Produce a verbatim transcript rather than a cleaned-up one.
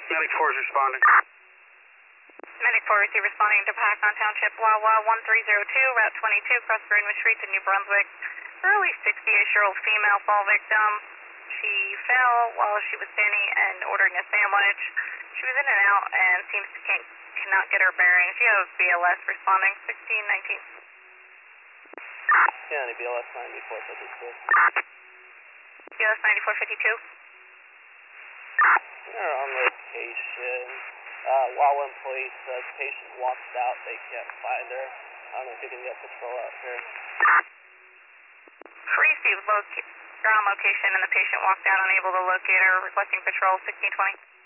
Medic four is responding. Medic four receive responding to Packon Township, Wawa one three zero two, Route twenty-two, across Greenwich Street to New Brunswick. Early sixty-eight-year-old female fall victim. She fell while she was standing and ordering a sandwich. She was in and out and seems to can't, cannot get her bearings. You have B L S responding, sixteen nineteen. County B L S ninety-four fifty-two. B L S ninety-four fifty-two. They're on location. Uh, Wawa employee says patient walked out, they can't find her. I don't know if you can get patrol out here. Receive loc ground location and the patient walked out unable to locate her, requesting patrol sixteen twenty.